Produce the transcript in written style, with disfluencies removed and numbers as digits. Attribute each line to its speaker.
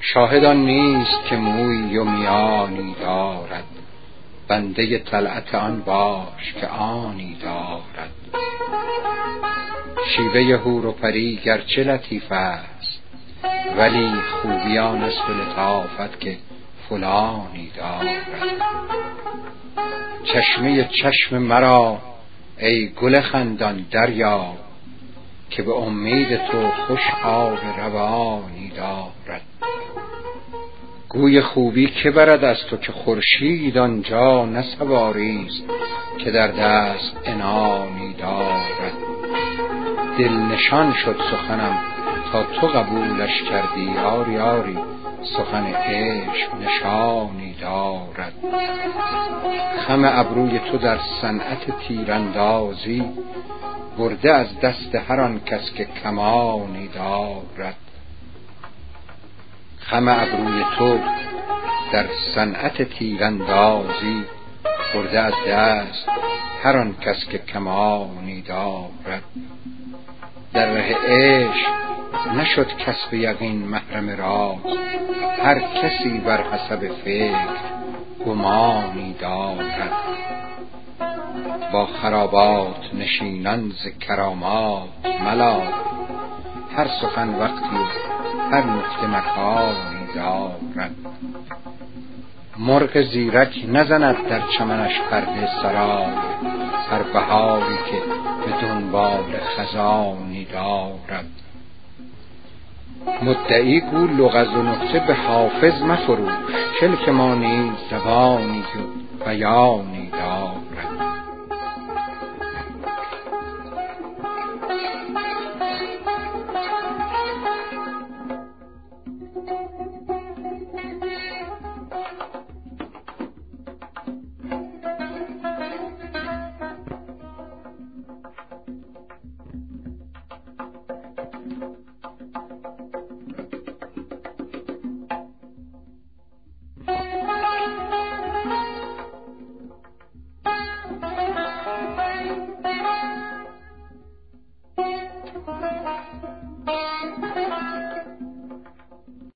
Speaker 1: شاهدان نیست که موی و میانی دارد، بنده طلعت آن باش که آنی دارد. شیوه حور و پری گرچه لطیف است، ولی خوبیان است و لطافت که فلانی دارد. چشمه چشم مرا ای گل خندان دریاب، که به امید تو خوش آب روانی دارد. گوی خوبی که برد از تو که خورشید آنجا نه سواری است که در دست عنانی دارد. دل نشان شد سخنم تا تو قبولش کردی، آری آری سخن عشق نشانی دارد. خم ابروی تو در صنعت تیراندازی، برده از دست هر آن کس که کمانی دارد. خم ابروی تو در صنعت تیراندازی، برده از دست هر آن کس که کمانی دارد. در ره عشق نشد کسب یقین محرم راز، هر کسی بر حسب فکر گمانی دارد. با خرابات نشینان ز کرامات ملال، هر سخن وقتی و هر نکته مکانی دارد. مرغ زیرک نزند در چمنش پرده سرای، هر بهاری که به دنبال خزانی دارد. مدعی گو لغز و نکته به حافظ مفروش، کلک ما نیز زبانی و بیانی دارد.